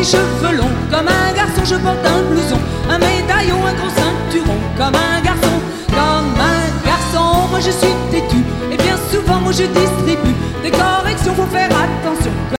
cheveux longs comme un garçon, je porte un blouson, un médaillon, un gros ceinturon comme un garçon, moi je suis têtu et bien souvent moi je distribue des corrections, faut faire attention.